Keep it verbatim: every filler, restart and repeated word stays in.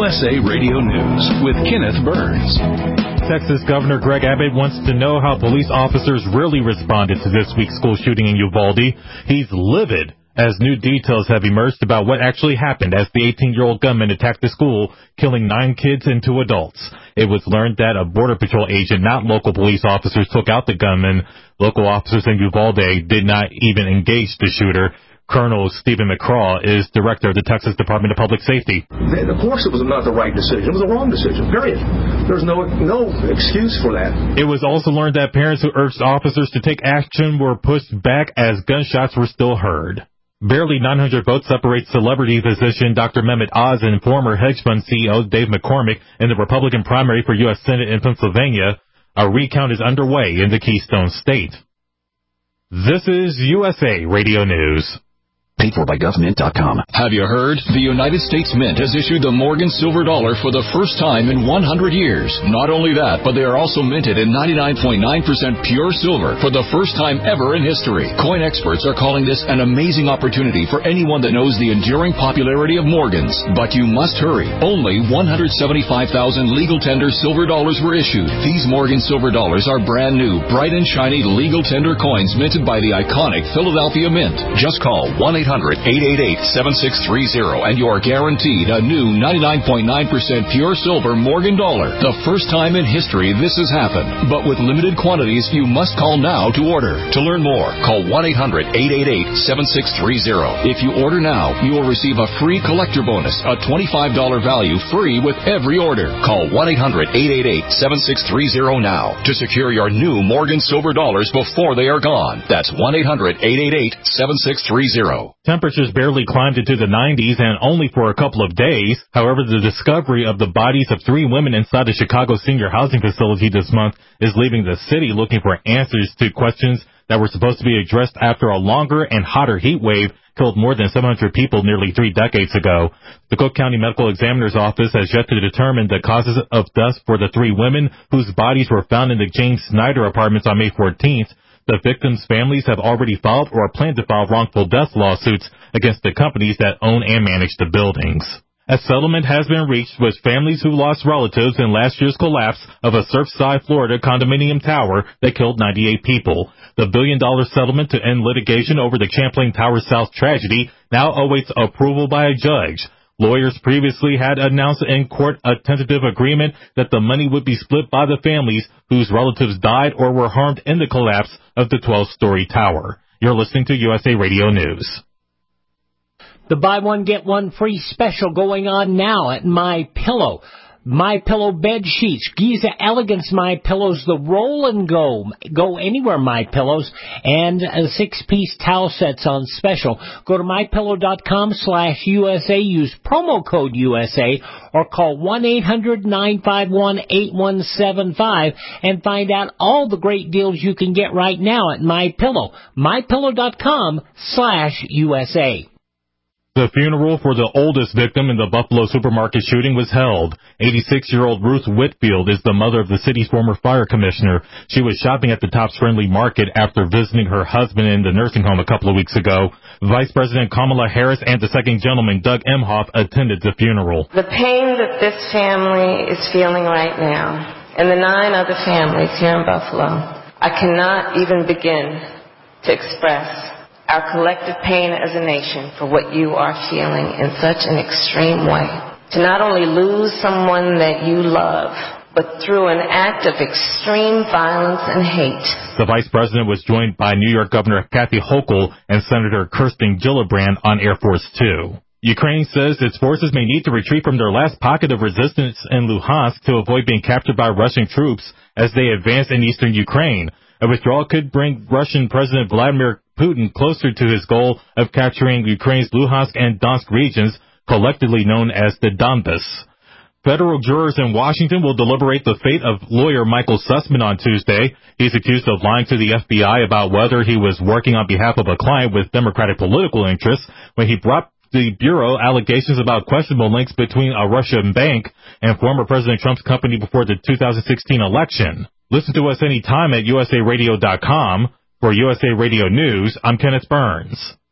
S A Radio News with Kenneth Burns. Texas Governor Greg Abbott wants to know how police officers really responded to this week's school shooting in Uvalde. He's livid as new details have emerged about what actually happened as the eighteen-year-old gunman attacked the school, killing nine kids and two adults. It was learned that a Border Patrol agent, not local police officers, took out the gunman. Local officers in Uvalde did not even engage the shooter. Colonel Stephen McCraw is director of the Texas Department of Public Safety. Of course it was not the right decision. It was a wrong decision, period. There's no no excuse for that. It was also learned that parents who urged officers to take action were pushed back as gunshots were still heard. Barely nine hundred votes separate celebrity physician Doctor Mehmet Oz and former hedge fund C E O Dave McCormick in the Republican primary for U S Senate in Pennsylvania. A recount is underway in the Keystone State. This is U S A Radio News. Paid for by government dot com. Have you heard? The United States Mint has issued the Morgan Silver Dollar for the first time in one hundred years. Not only that, but they are also minted in ninety-nine point nine percent pure silver for the first time ever in history. Coin experts are calling this an amazing opportunity for anyone that knows the enduring popularity of Morgans. But you must hurry. Only one hundred seventy-five thousand legal tender silver dollars were issued. These Morgan Silver Dollars are brand new, bright and shiny legal tender coins minted by the iconic Philadelphia Mint. Just call one eight hundred eight eight eight seven six three zero and you're guaranteed a new ninety-nine point nine percent pure silver Morgan dollar. The first time in history this has happened. But with limited quantities, you must call now to order. To learn more, call one eight hundred eight eight eight seven six three zero. If you order now, you will receive a free collector bonus, a twenty-five dollars value free with every order. Call one eight hundred eight eight eight seven six three zero now to secure your new Morgan Silver Dollars before they are gone. That's one eight hundred eight eight eight seven six three zero. Temperatures barely climbed into the nineties and only for a couple of days. However, the discovery of the bodies of three women inside the Chicago senior housing facility this month is leaving the city looking for answers to questions that were supposed to be addressed after a longer and hotter heat wave killed more than seven hundred people nearly three decades ago. The Cook County Medical Examiner's Office has yet to determine the causes of death for the three women whose bodies were found in the James Snyder apartments on May fourteenth. The victims' families have already filed or plan to file wrongful death lawsuits against the companies that own and manage the buildings. A settlement has been reached with families who lost relatives in last year's collapse of a Surfside, Florida condominium tower that killed ninety-eight people. The billion-dollar settlement to end litigation over the Champlain Tower South tragedy now awaits approval by a judge. Lawyers previously had announced in court a tentative agreement that the money would be split by the families whose relatives died or were harmed in the collapse of the twelve-story tower. You're listening to U S A Radio News. The buy one, get one free special going on now at MyPillow. MyPillow bed sheets, Giza Elegance MyPillows, the roll and go, go anywhere MyPillows, and uh, six-piece towel sets on special. Go to MyPillow.com slash USA, use promo code U S A, or call one eight hundred nine five one eight one seven five and find out all the great deals you can get right now at MyPillow. MyPillow.com slash USA. The funeral for the oldest victim in the Buffalo supermarket shooting was held. eighty-six-year-old Ruth Whitfield is the mother of the city's former fire commissioner. She was shopping at the Tops Friendly Market after visiting her husband in the nursing home a couple of weeks ago. Vice President Kamala Harris and the second gentleman, Doug Emhoff, attended the funeral. The pain that this family is feeling right now, and the nine other families here in Buffalo, I cannot even begin to express our collective pain as a nation for what you are feeling in such an extreme way. To not only lose someone that you love, but through an act of extreme violence and hate. The vice president was joined by New York Governor Kathy Hochul and Senator Kirsten Gillibrand on Air Force Two. Ukraine says its forces may need to retreat from their last pocket of resistance in Luhansk to avoid being captured by Russian troops as they advance in eastern Ukraine. A withdrawal could bring Russian President Vladimir Putin closer to his goal of capturing Ukraine's Luhansk and Donetsk regions, collectively known as the Donbas. Federal jurors in Washington will deliberate the fate of lawyer Michael Sussman on Tuesday. He's accused of lying to the F B I about whether he was working on behalf of a client with Democratic political interests when he brought the Bureau allegations about questionable links between a Russian bank and former President Trump's company before the two thousand sixteen election. Listen to us anytime at U S A radio dot com. For U S A Radio News, I'm Kenneth Burns.